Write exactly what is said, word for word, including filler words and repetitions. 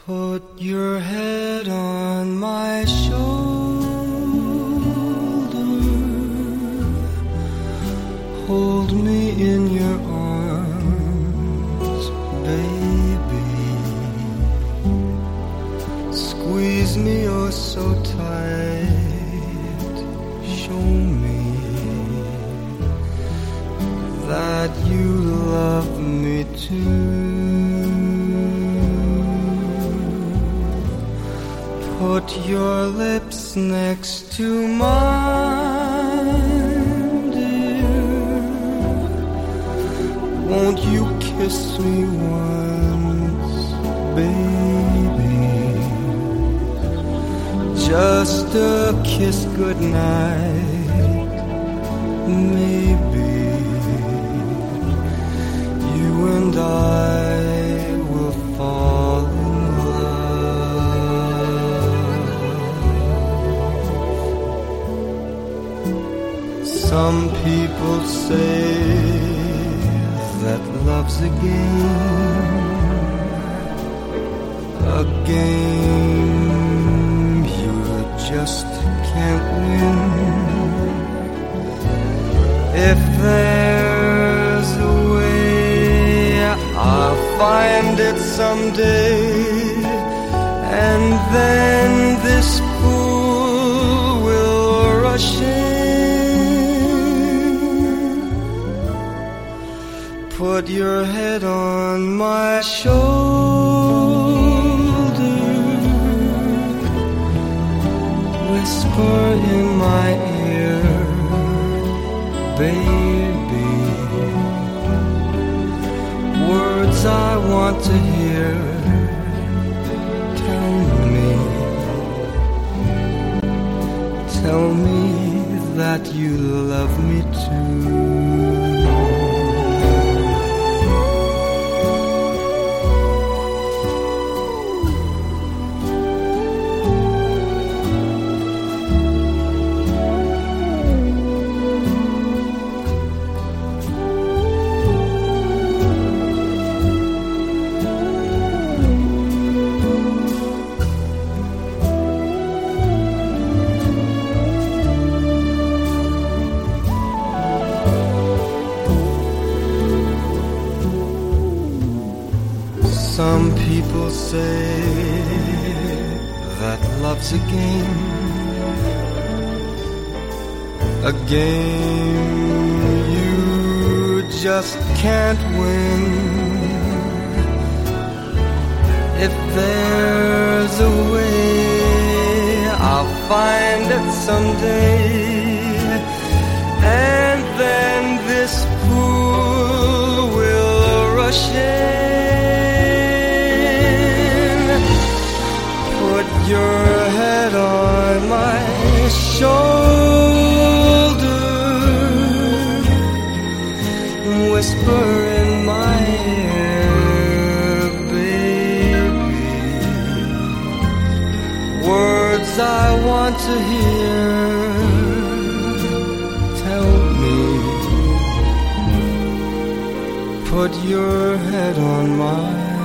Put your head on my shoulder, hold me in your arms, baby. Squeeze me oh so tight, show me that you love me too. Put your lips next to mine, dear. Won't you kiss me once, baby? Just a kiss goodnight, maybe. You and I will fall in Some people say that love's a game, a game you just can't win. If there's a way, I'll find it someday, and then this fool will rush in. Put your head on my shoulder, whisper in my ear, baby, words I want to hear. Tell me, tell me that you love me too. Some people say that love's a game, a game you just can't win. If there's a way, I'll find it someday, and then this fool will rush in. Put your head on my shoulder, whisper in my ear, baby, words I want to hear. Tell me, put your head on my